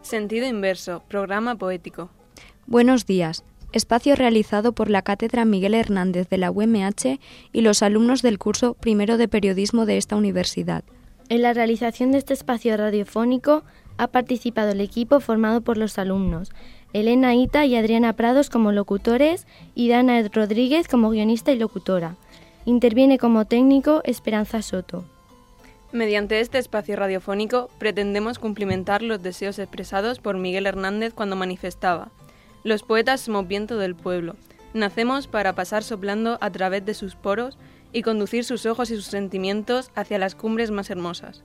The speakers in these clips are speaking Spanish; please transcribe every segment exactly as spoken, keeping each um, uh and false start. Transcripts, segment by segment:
Sentido inverso, programa poético. Buenos días. Espacio realizado por la Cátedra Miguel Hernández de la U M H y los alumnos del curso primero de periodismo de esta universidad. En la realización de este espacio radiofónico ha participado el equipo formado por los alumnos Elena Ita y Adriana Prados como locutores y Dana Rodríguez como guionista y locutora. Interviene como técnico Esperanza Soto. Mediante este espacio radiofónico pretendemos cumplimentar los deseos expresados por Miguel Hernández cuando manifestaba: los poetas somos viento del pueblo, nacemos para pasar soplando a través de sus poros y conducir sus ojos y sus sentimientos hacia las cumbres más hermosas.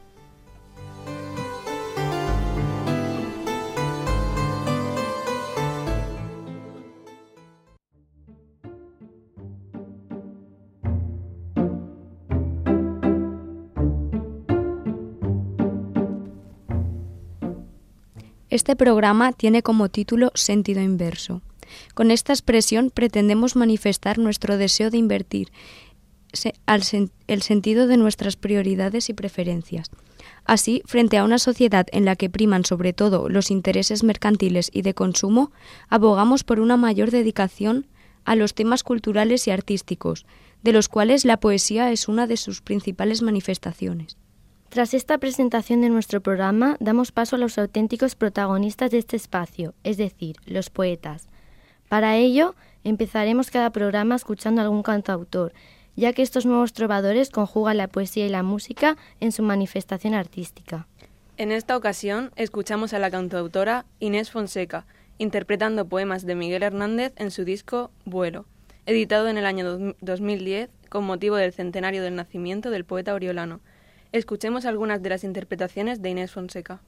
Este programa tiene como título Sentido inverso. Con esta expresión pretendemos manifestar nuestro deseo de invertir el sentido de nuestras prioridades y preferencias. Así, frente a una sociedad en la que priman sobre todo los intereses mercantiles y de consumo, abogamos por una mayor dedicación a los temas culturales y artísticos, de los cuales la poesía es una de sus principales manifestaciones. Tras esta presentación de nuestro programa, damos paso a los auténticos protagonistas de este espacio, es decir, los poetas. Para ello, empezaremos cada programa escuchando a algún cantautor, ya que estos nuevos trovadores conjugan la poesía y la música en su manifestación artística. En esta ocasión, escuchamos a la cantautora Inés Fonseca, interpretando poemas de Miguel Hernández en su disco Vuelo, editado en el año dos mil diez con motivo del centenario del nacimiento del poeta oriolano. Escuchemos algunas de las interpretaciones de Inés Fonseca.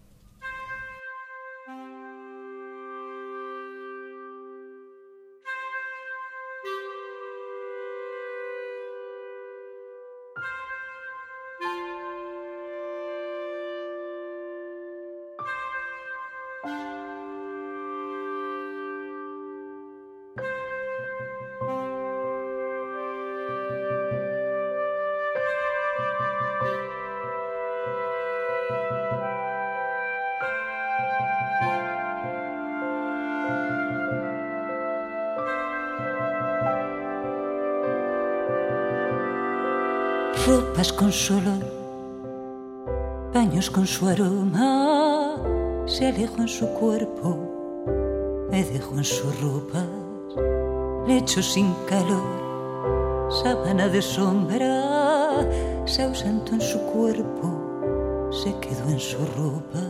Ropas con su olor, paños con su aroma, se alejó en su cuerpo, me dejó en sus ropas, lecho sin calor, sábana de sombra, se ausentó en su cuerpo, se quedó en sus ropas.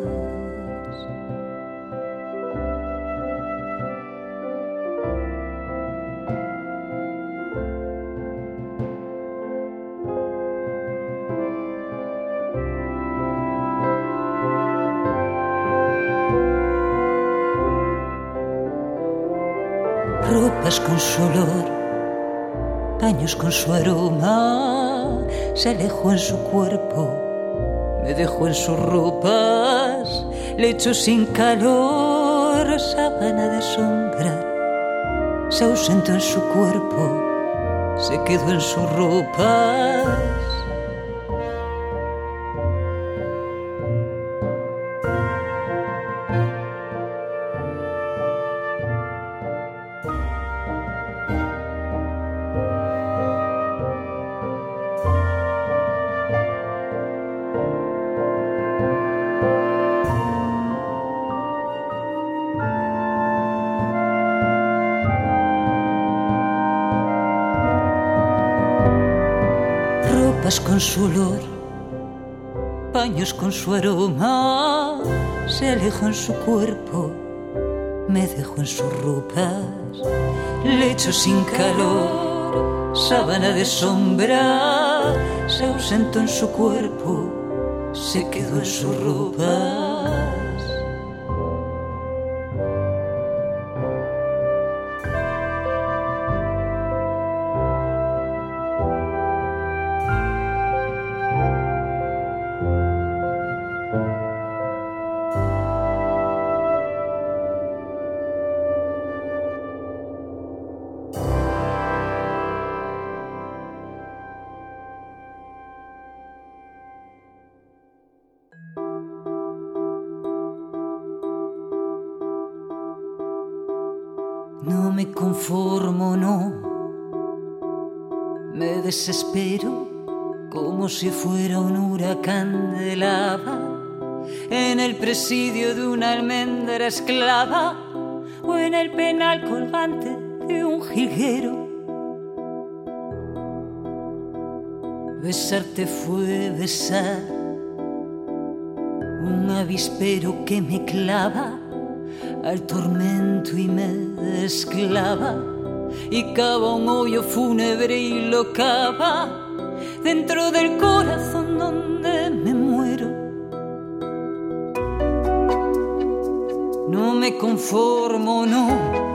Ropas con su olor, paños con su aroma, se alejó en su cuerpo, me dejó en sus ropas, lecho sin calor, sábana de sombra, se ausentó en su cuerpo, se quedó en sus ropas. Con su olor, paños con su aroma, se alejó en su cuerpo, me dejó en sus ropas, lecho sin calor, sábana de sombra, se ausentó en su cuerpo, se quedó en sus ropas. me conformo, no. Me desespero como si fuera un huracán de lava en el presidio de una almendra esclava o en el penal colgante de un jilguero. Besarte fue besar un avispero que me clava al tormento y me desclava y cava un hoyo fúnebre y lo cava dentro del corazón donde me muero. No me conformo, no.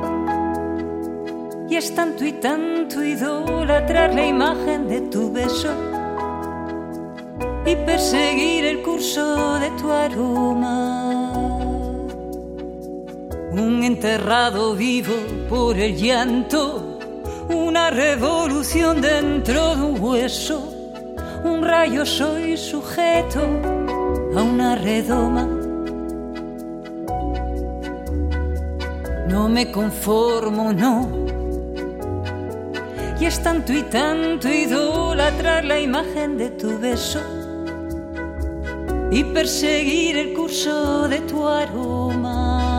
Y es tanto y tanto idolatrar la imagen de tu beso y perseguir el curso de tu aroma. Un enterrado vivo por el llanto, una revolución dentro de un hueso. Un rayo soy sujeto a una redoma. No me conformo, no. Y es tanto y tanto idolatrar la imagen de tu beso y perseguir el curso de tu aroma.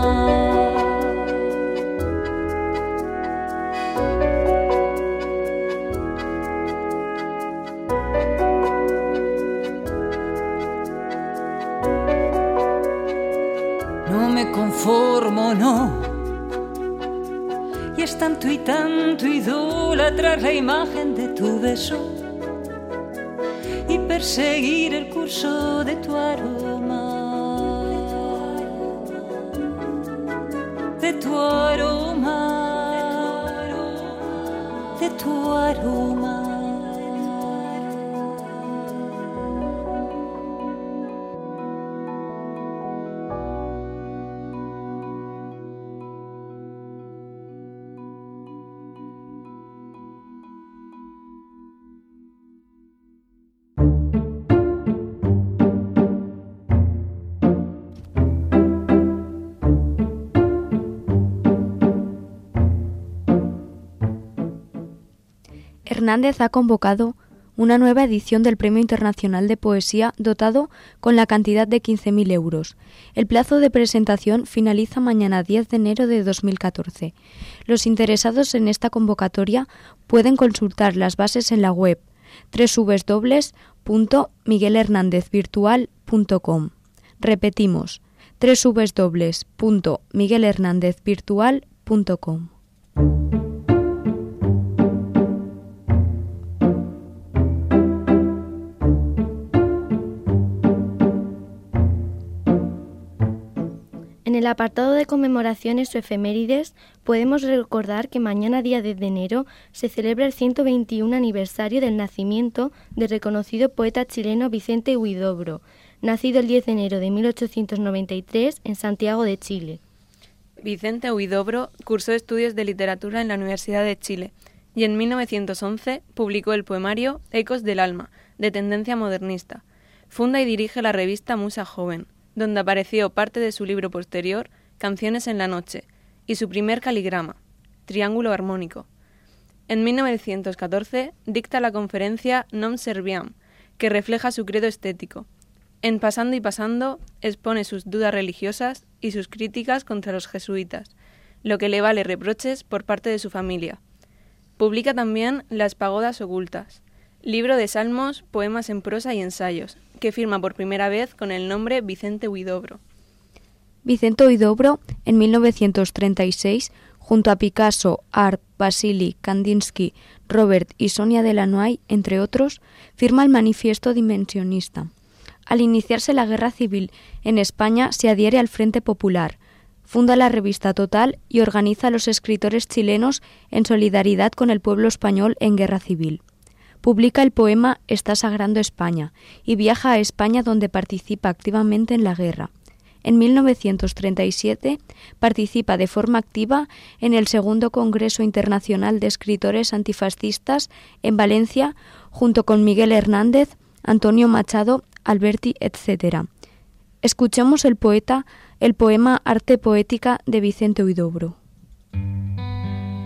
No me conformo, no. Y es tanto y tanto idolatrar la imagen de tu beso y perseguir el curso de tu aroma, de tu aroma, de tu aroma. Hernández ha convocado una nueva edición del Premio Internacional de Poesía dotado con la cantidad de quince mil euros. El plazo de presentación finaliza mañana diez de enero de dos mil catorce. Los interesados en esta convocatoria pueden consultar las bases en la web doble u doble u doble u punto miguel hernández virtual punto com. Repetimos, doble u doble u doble u punto miguel hernández virtual punto com. En el apartado de conmemoraciones o efemérides, podemos recordar que mañana, día diez de enero, se celebra el ciento veintiuno aniversario del nacimiento del reconocido poeta chileno Vicente Huidobro, nacido el diez de enero de mil ochocientos noventa y tres en Santiago de Chile. Vicente Huidobro cursó estudios de literatura en la Universidad de Chile y en mil novecientos once publicó el poemario Ecos del alma, de tendencia modernista. Funda y dirige la revista Musa Joven, donde apareció parte de su libro posterior, Canciones en la noche, y su primer caligrama, Triángulo armónico. En mil novecientos catorce dicta la conferencia Nom Serviam, que refleja su credo estético. En Pasando y pasando expone sus dudas religiosas y sus críticas contra los jesuitas, lo que le vale reproches por parte de su familia. Publica también Las pagodas ocultas, libro de salmos, poemas en prosa y ensayos, que firma por primera vez con el nombre Vicente Huidobro. Vicente Huidobro, en mil novecientos treinta y seis, junto a Picasso, Arp, Basili, Kandinsky, Robert y Sonia Delanoy, entre otros, firma el Manifiesto Dimensionista. Al iniciarse la Guerra Civil en España, se adhiere al Frente Popular, funda la revista Total y organiza a los escritores chilenos en solidaridad con el pueblo español en Guerra Civil. Publica el poema Está sagrando España y viaja a España, donde participa activamente en la guerra. En mil novecientos treinta y siete participa de forma activa en el Segundo Congreso Internacional de Escritores Antifascistas en Valencia, junto con Miguel Hernández, Antonio Machado, Alberti, etcétera. Escuchemos el poeta, el poema Arte Poética de Vicente Huidobro.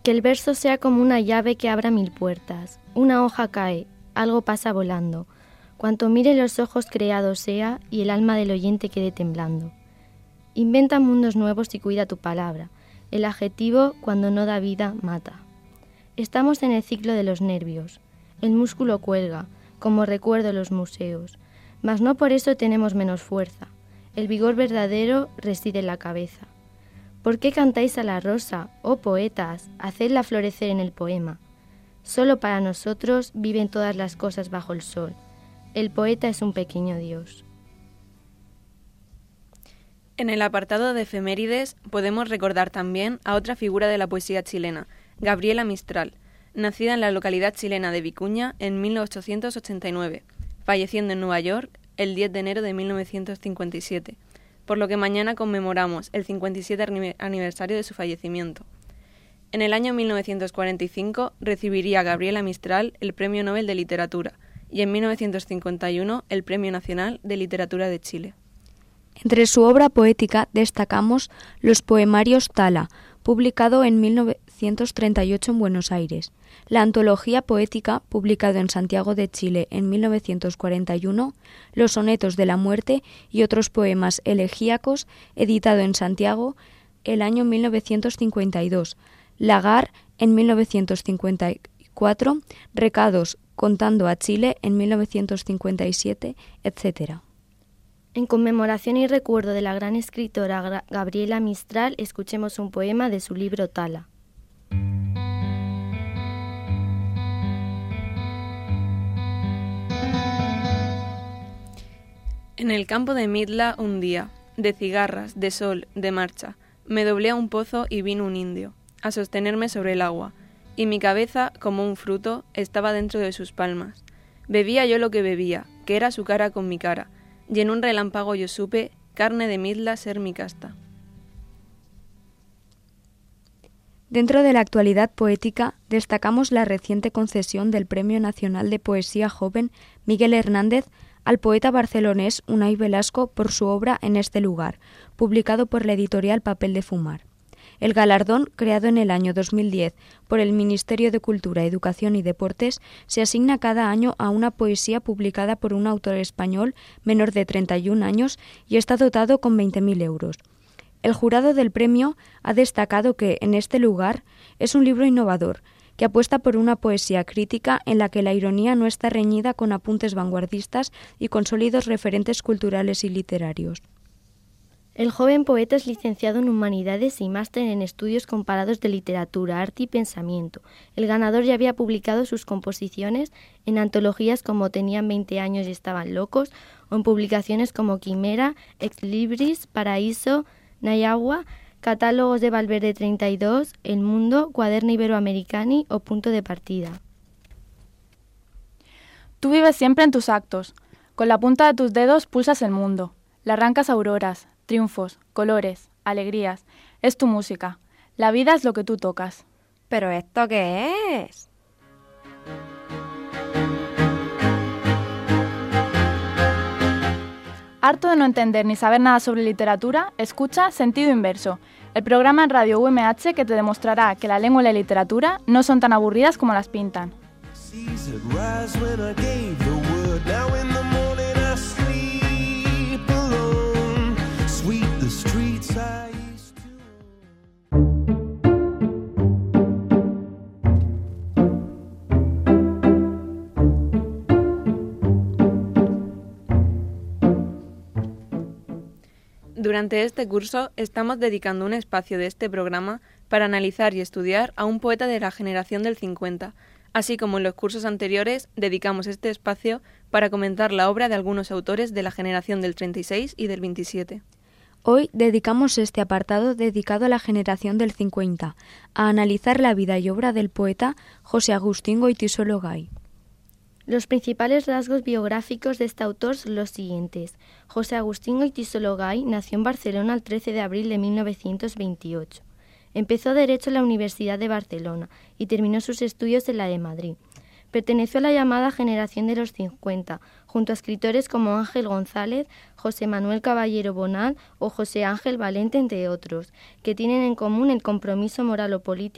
Que el verso sea como una llave que abra mil puertas. Una hoja cae, algo pasa volando. Cuanto mire los ojos creados sea y el alma del oyente quede temblando. Inventa mundos nuevos y cuida tu palabra. El adjetivo, cuando no da vida, mata. Estamos en el ciclo de los nervios. El músculo cuelga, como recuerdo los museos. Mas no por eso tenemos menos fuerza. El vigor verdadero reside en la cabeza. ¿Por qué cantáis a la rosa, oh poetas? Hacedla florecer en el poema. Solo para nosotros viven todas las cosas bajo el sol. El poeta es un pequeño dios. En el apartado de efemérides podemos recordar también a otra figura de la poesía chilena, Gabriela Mistral, nacida en la localidad chilena de Vicuña en mil ochocientos ochenta y nueve, falleciendo en Nueva York el diez de enero de mil novecientos cincuenta y siete, por lo que mañana conmemoramos el cincuenta y siete aniversario de su fallecimiento. En el año mil novecientos cuarenta y cinco recibiría Gabriela Mistral el Premio Nobel de Literatura y en mil novecientos cincuenta y uno el Premio Nacional de Literatura de Chile. Entre su obra poética destacamos los poemarios Tala, publicado en mil novecientos treinta y ocho en Buenos Aires, la antología poética, publicado en Santiago de Chile en mil novecientos cuarenta y uno, los sonetos de la muerte y otros poemas elegíacos, editado en Santiago el año mil novecientos cincuenta y dos, Lagar en mil novecientos cincuenta y cuatro, Recados contando a Chile en mil novecientos cincuenta y siete, etcétera. En conmemoración y recuerdo de la gran escritora Gabriela Mistral, escuchemos un poema de su libro Tala. En el campo de Midla un día, de cigarras, de sol, de marcha, me doblé a un pozo y vino un indio, a sostenerme sobre el agua, y mi cabeza, como un fruto, estaba dentro de sus palmas. Bebía yo lo que bebía, que era su cara con mi cara, y en un relámpago yo supe, carne de Midla ser mi casta. Dentro de la actualidad poética, destacamos la reciente concesión del Premio Nacional de Poesía Joven Miguel Hernández al poeta barcelonés Unai Velasco por su obra En este lugar, publicado por la editorial Papel de Fumar. El galardón, creado en el año dos mil diez por el Ministerio de Cultura, Educación y Deportes, se asigna cada año a una poesía publicada por un autor español menor de treinta y un años y está dotado con veinte mil euros. El jurado del premio ha destacado que En este lugar es un libro innovador, que apuesta por una poesía crítica en la que la ironía no está reñida con apuntes vanguardistas y con sólidos referentes culturales y literarios. El joven poeta es licenciado en Humanidades y máster en Estudios Comparados de Literatura, Arte y Pensamiento. El ganador ya había publicado sus composiciones en antologías como Tenían veinte años y estaban locos, o en publicaciones como Quimera, Ex Libris, Paraíso, Nayagua, Catálogos de Valverde treinta y dos, El Mundo, Cuaderno Iberoamericani o Punto de Partida. Tú vives siempre en tus actos. Con la punta de tus dedos pulsas el mundo. Le arrancas auroras, triunfos, colores, alegrías. Es tu música. La vida es lo que tú tocas. ¿Pero esto qué es? Harto de no entender ni saber nada sobre literatura, escucha Sentido Inverso, el programa en Radio U M H que te demostrará que la lengua y la literatura no son tan aburridas como las pintan. Durante este curso estamos dedicando un espacio de este programa para analizar y estudiar a un poeta de la generación del cincuenta, así como en los cursos anteriores dedicamos este espacio para comentar la obra de algunos autores de la generación del treinta y seis y del veintisiete. Hoy dedicamos este apartado dedicado a la generación del cincuenta, a analizar la vida y obra del poeta José Agustín Goytisolo Gay. Los principales rasgos biográficos de este autor son los siguientes. José Agustín Goytisolo Gay nació en Barcelona el trece de abril de mil novecientos veintiocho. Empezó Derecho en la Universidad de Barcelona y terminó sus estudios en la de Madrid. Perteneció a la llamada generación de los cincuenta, junto a escritores como Ángel González, José Manuel Caballero Bonal o José Ángel Valente, entre otros, que tienen en común el compromiso moral o político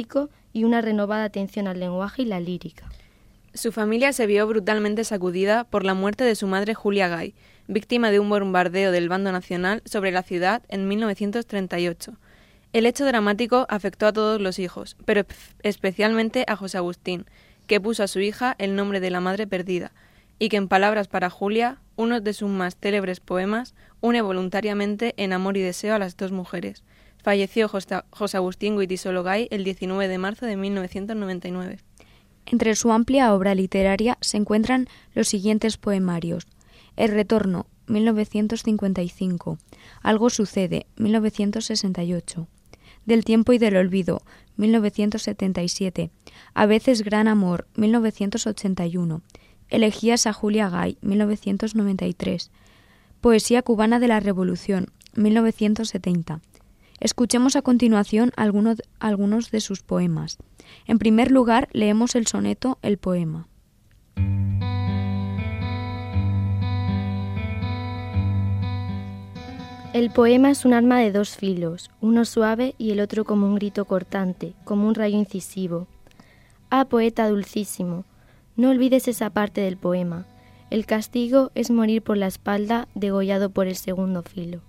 y una renovada atención al lenguaje y la lírica. Su familia se vio brutalmente sacudida por la muerte de su madre Julia Gay, víctima de un bombardeo del bando nacional sobre la ciudad en mil novecientos treinta y ocho. El hecho dramático afectó a todos los hijos, pero especialmente a José Agustín, que puso a su hija el nombre de la madre perdida, y que en palabras para Julia, uno de sus más célebres poemas, une voluntariamente en amor y deseo a las dos mujeres. Falleció José Agustín Goytisolo Gay el diecinueve de marzo de mil novecientos noventa y nueve. Entre su amplia obra literaria se encuentran los siguientes poemarios: El retorno, mil novecientos cincuenta y cinco, Algo sucede, mil novecientos sesenta y ocho, Del tiempo y del olvido, mil novecientos setenta y siete, A veces gran amor, mil novecientos ochenta y uno, Elegías a Julia Gay, mil novecientos noventa y tres, Poesía cubana de la Revolución, mil novecientos setenta. Escuchemos a continuación algunos, algunos de sus poemas. En primer lugar, leemos el soneto El poema. El poema es un arma de dos filos, uno suave y el otro como un grito cortante, como un rayo incisivo. Ah, poeta dulcísimo, no olvides esa parte del poema. El castigo es morir por la espalda, degollado por el segundo filo.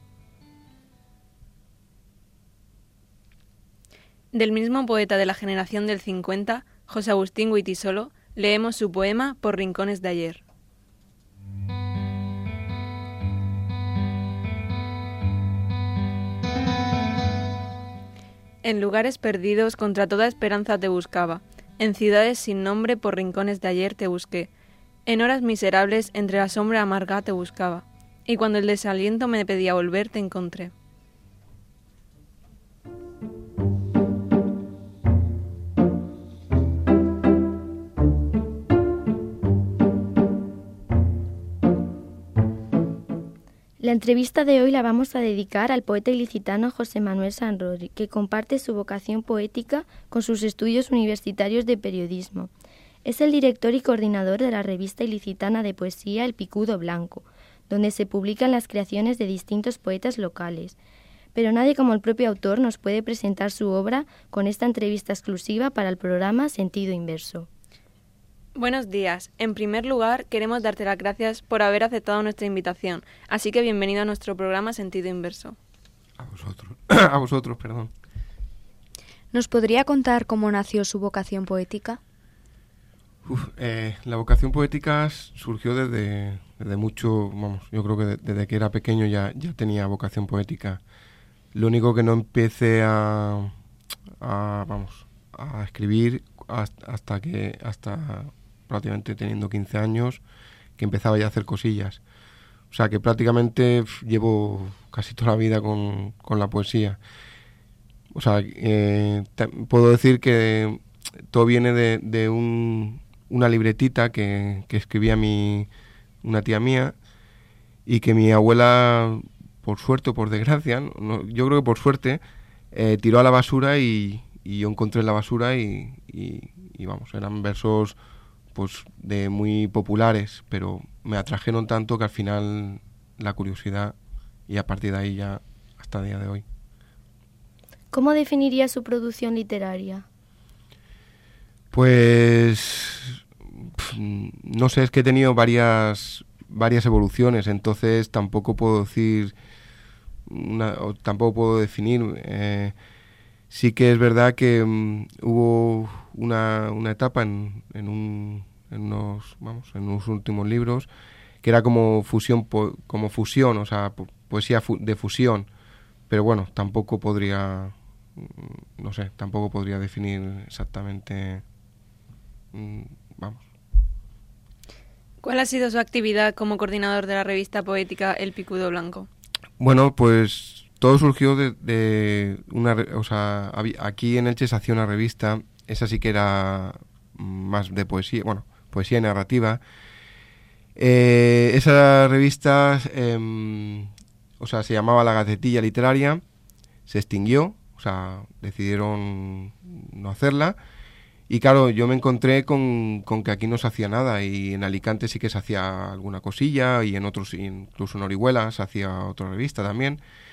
Del mismo poeta de la generación del cincuenta, José Agustín Goytisolo, leemos su poema Por rincones de ayer. En lugares perdidos contra toda esperanza te buscaba, en ciudades sin nombre por rincones de ayer te busqué, en horas miserables entre la sombra amarga te buscaba, y cuando el desaliento me pedía volver te encontré. La entrevista de hoy la vamos a dedicar al poeta ilicitano José Manuel Sanrosy, que comparte su vocación poética con sus estudios universitarios de periodismo. Es el director y coordinador de la revista ilicitana de poesía El Picudo Blanco, donde se publican las creaciones de distintos poetas locales. Pero nadie como el propio autor nos puede presentar su obra con esta entrevista exclusiva para el programa Sentido Inverso. Buenos días. En primer lugar, queremos darte las gracias por haber aceptado nuestra invitación, así que bienvenido a nuestro programa Sentido Inverso. A vosotros, a vosotros, perdón. ¿Nos podría contar cómo nació su vocación poética? Uf, eh, la vocación poética surgió desde, desde mucho, vamos, yo creo que de, desde que era pequeño ya, ya tenía vocación poética. Lo único que no empecé a, a vamos, a escribir hasta, hasta que, hasta prácticamente teniendo quince años, que empezaba ya a hacer cosillas. O sea que prácticamente pf, llevo casi toda la vida con, con la poesía. O sea, eh, te, puedo decir que todo viene de, de un, una libretita que, que escribía mi, una tía mía, y que mi abuela, por suerte o por desgracia, no, yo creo que por suerte, eh, tiró a la basura y, y yo encontré en la basura y, y, y vamos, eran versos pues de muy populares, pero me atrajeron tanto que al final la curiosidad, y a partir de ahí ya hasta el día de hoy. ¿Cómo definiría su producción literaria? Pues pff, no sé, es que he tenido varias varias evoluciones, entonces tampoco puedo decir una, o tampoco puedo definir. Eh, sí que es verdad que um, hubo una, una etapa en, en, un, en unos vamos en unos últimos libros que era como fusión po, como fusión, o sea, po, poesía fu, de fusión, pero bueno, tampoco podría no sé, tampoco podría definir exactamente. Vamos. ¿Cuál ha sido su actividad como coordinador de la revista poética El Picudo Blanco? Bueno, pues todo surgió de, de una, o sea, aquí en Elche se hacía una revista, esa sí que era más de poesía, bueno, poesía y narrativa. Eh, esa revista, eh, o sea, se llamaba La Gacetilla Literaria, se extinguió, o sea, decidieron no hacerla. Y claro, yo me encontré con, con que aquí no se hacía nada, y en Alicante sí que se hacía alguna cosilla, y en otros, incluso en Orihuela, se hacía otra revista también.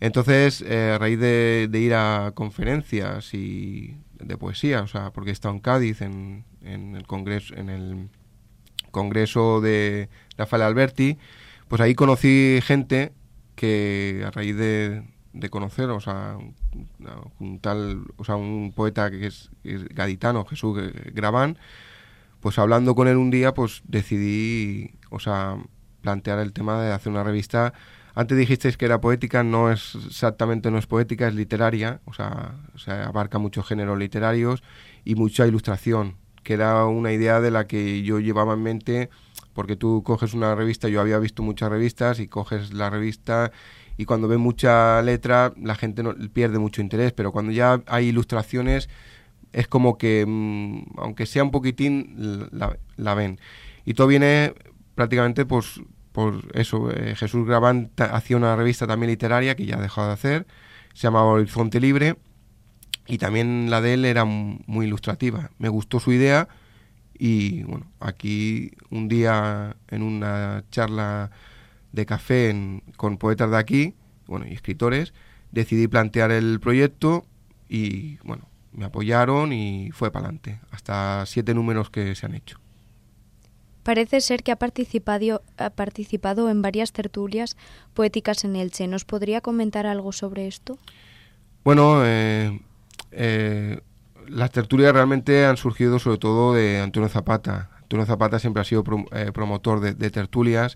Entonces, eh, a raíz de, de ir a conferencias y de poesía, o sea, porque he estado en Cádiz en, en el congreso, en el congreso de Rafael Alberti, pues ahí conocí gente que a raíz de, de conocer, o sea, un, un tal, o sea, un poeta que es, que es gaditano, Jesús Grabán, pues hablando con él un día, pues decidí, o sea, plantear el tema de hacer una revista. Antes dijisteis que era poética, no es exactamente, no es poética, es literaria, o sea, o sea, abarca muchos géneros literarios y mucha ilustración, que era una idea de la que yo llevaba en mente, porque tú coges una revista, yo había visto muchas revistas y coges la revista y cuando ves mucha letra la gente no, pierde mucho interés, pero cuando ya hay ilustraciones es como que, mmm, aunque sea un poquitín, la, la ven. Y todo viene prácticamente pues por eso. eh, Jesús Grabán ta- hacía una revista también literaria que ya ha dejado de hacer, se llamaba Horizonte Libre, y también la de él era m- muy ilustrativa. Me gustó su idea y bueno, aquí un día en una charla de café en, con poetas de aquí, bueno, y escritores, decidí plantear el proyecto y bueno, me apoyaron y fue para adelante, hasta siete números que se han hecho. Parece ser que ha participado, ha participado en varias tertulias poéticas en Elche. ¿Nos podría comentar algo sobre esto? Bueno, eh, eh, las tertulias realmente han surgido sobre todo de Antonio Zapata. Antonio Zapata siempre ha sido pro, eh, promotor de, de tertulias.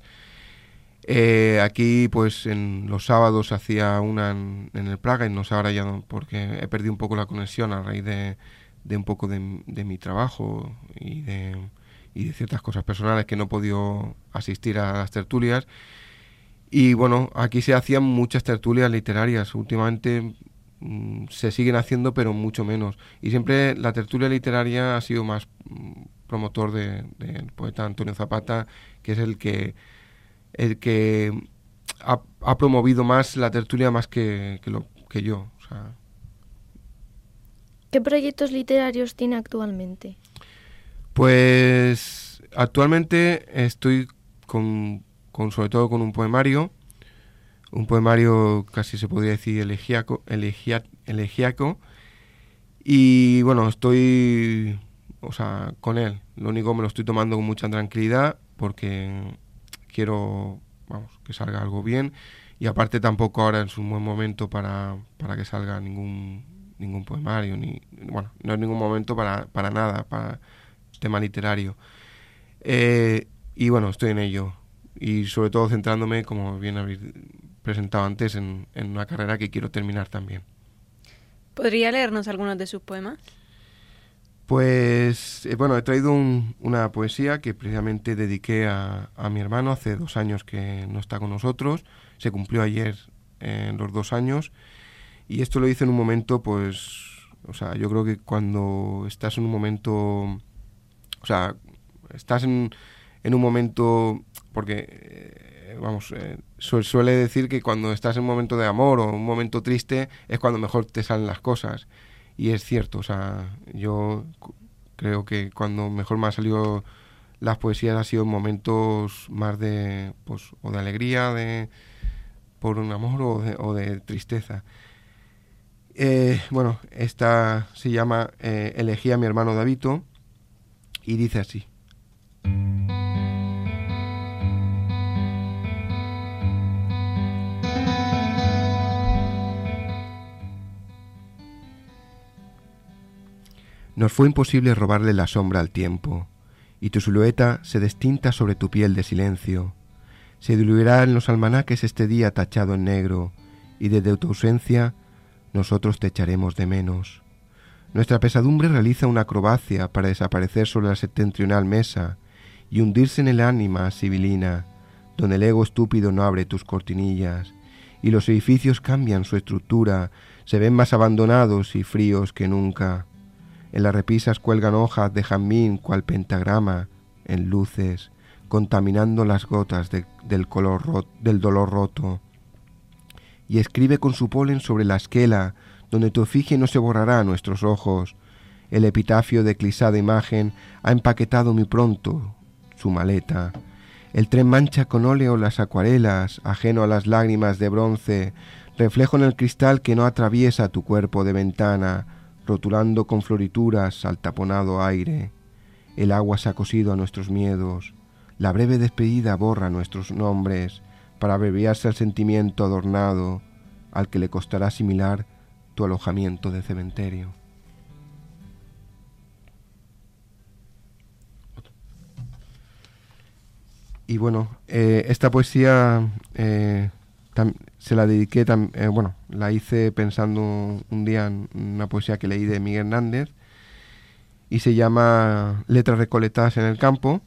Eh, aquí, pues, en los sábados hacía una en, en el Praga, y no sé ahora ya, no, porque he perdido un poco la conexión a raíz de, de un poco de, de mi trabajo y de... y de ciertas cosas personales que no he podido asistir a las tertulias. Y bueno, aquí se hacían muchas tertulias literarias. Últimamente mmm, se siguen haciendo, pero mucho menos. Y siempre la tertulia literaria ha sido más mmm, promotor del de, de poeta Antonio Zapata, que es el que el que ha, ha promovido más la tertulia más que, que, lo, que yo. O sea. ¿Qué proyectos literarios tiene actualmente? Pues actualmente estoy con, con sobre todo con un poemario, un poemario casi se podría decir elegíaco, elegia, elegíaco, y bueno, estoy, o sea, con él. Lo único me lo estoy tomando con mucha tranquilidad porque quiero, vamos, que salga algo bien, y aparte tampoco ahora es un buen momento para, para que salga ningún ningún poemario, ni bueno, no es ningún momento para, para nada, para tema literario. Eh, y bueno, estoy en ello. Y sobre todo centrándome, como bien habéis presentado antes, en, en una carrera que quiero terminar también. ¿Podría leernos algunos de sus poemas? Pues, eh, bueno, he traído un, una poesía que precisamente dediqué a, a mi hermano hace dos años que no está con nosotros. Se cumplió ayer eh, los dos años. Y esto lo hice en un momento, pues, o sea, yo creo que cuando estás en un momento... O sea, estás en, en un momento, porque, eh, vamos, eh, su, suele decir que cuando estás en un momento de amor o un momento triste es cuando mejor te salen las cosas. Y es cierto, o sea, yo creo que cuando mejor me han salido las poesías ha sido en momentos más de, pues, o de alegría, de por un amor o de, o de tristeza. Eh, bueno, esta se llama eh, Elegí a mi hermano Davito. Y dice así. Nos fue imposible robarle la sombra al tiempo, y tu silueta se destinta sobre tu piel de silencio. Se diluirá en los almanaques este día tachado en negro, y desde tu ausencia nosotros te echaremos de menos. Nuestra pesadumbre realiza una acrobacia para desaparecer sobre la septentrional mesa y hundirse en el ánima sibilina, donde el ego estúpido no abre tus cortinillas, y los edificios cambian su estructura, se ven más abandonados y fríos que nunca. En las repisas cuelgan hojas de jazmín cual pentagrama, en luces, contaminando las gotas de, del, color ro- del dolor roto. Y escribe con su polen sobre la esquela, donde tu efigie no se borrará a nuestros ojos. El epitafio de clisada imagen ha empaquetado muy pronto su maleta. El tren mancha con óleo las acuarelas, ajeno a las lágrimas de bronce, reflejo en el cristal que no atraviesa tu cuerpo de ventana, rotulando con florituras al taponado aire. El agua se ha cosido a nuestros miedos, la breve despedida borra nuestros nombres, para abreviarse al sentimiento adornado, al que le costará asimilar tu alojamiento de cementerio. Y bueno, eh, esta poesía eh, tam, se la dediqué, tam, eh, bueno, la hice pensando un día en una poesía que leí de Miguel Hernández y se llama Letras recolectadas en el campo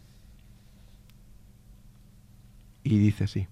y dice así.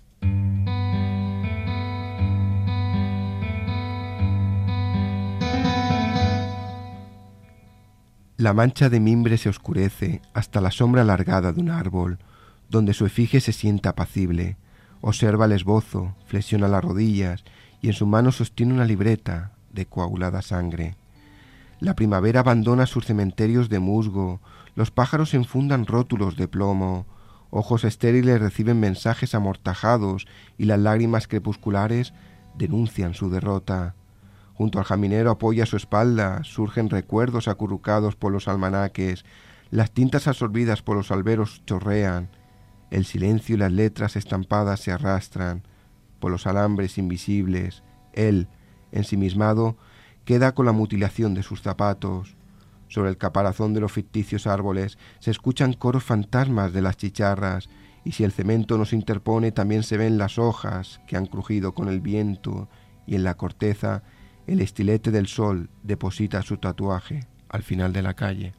La mancha de mimbre se oscurece hasta la sombra alargada de un árbol, donde su efigie se sienta apacible. Observa el esbozo, flexiona las rodillas y en su mano sostiene una libreta de coagulada sangre. La primavera abandona sus cementerios de musgo, los pájaros enfundan rótulos de plomo, ojos estériles reciben mensajes amortajados y las lágrimas crepusculares denuncian su derrota. Junto al jaminero apoya su espalda, surgen recuerdos acurrucados por los almanaques, las tintas absorbidas por los alberos chorrean, el silencio y las letras estampadas se arrastran por los alambres invisibles. Él, ensimismado, queda con la mutilación de sus zapatos. Sobre el caparazón de los ficticios árboles se escuchan coros fantasmas de las chicharras, y si el cemento no se interpone también se ven las hojas que han crujido con el viento, y en la corteza el estilete del sol deposita su tatuaje al final de la calle.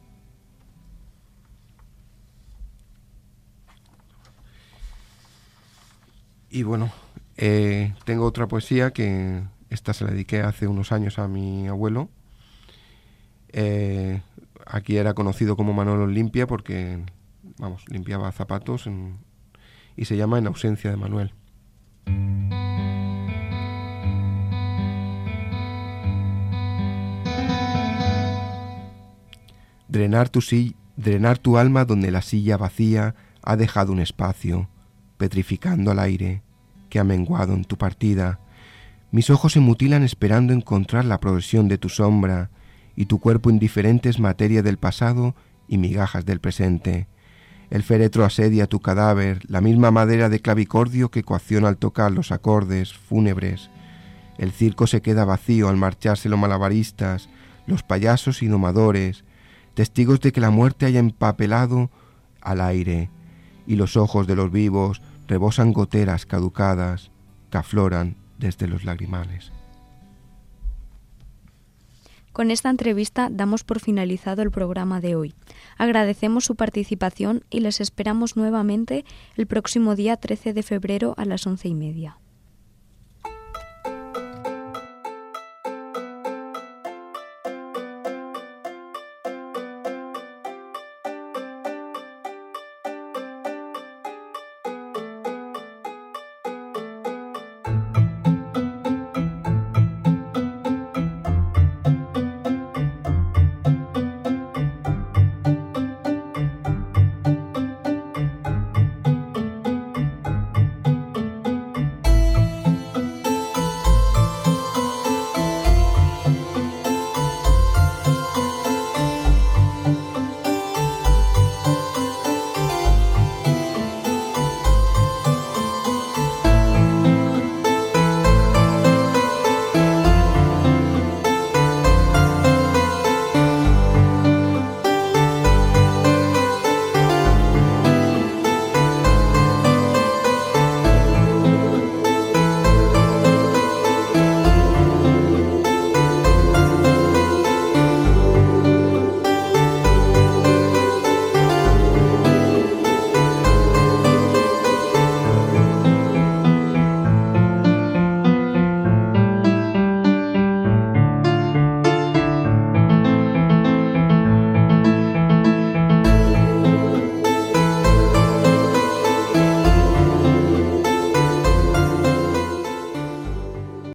Y bueno, eh, tengo otra poesía que esta se la dediqué hace unos años a mi abuelo. Eh, aquí era conocido como Manolo Limpia porque, vamos, limpiaba zapatos en, y se llama En ausencia de Manuel. Drenar tu, si- drenar tu alma donde la silla vacía ha dejado un espacio, petrificando al aire que ha menguado en tu partida. Mis ojos se mutilan esperando encontrar la progresión de tu sombra, y tu cuerpo indiferente es materia del pasado y migajas del presente. El féretro asedia tu cadáver, la misma madera de clavicordio que coacciona al tocar los acordes fúnebres. El circo se queda vacío al marcharse los malabaristas, los payasos y domadores, testigos de que la muerte haya empapelado al aire, y los ojos de los vivos rebosan goteras caducadas que afloran desde los lagrimales. Con esta entrevista damos por finalizado el programa de hoy. Agradecemos su participación y les esperamos nuevamente el próximo día trece de febrero a las once y media.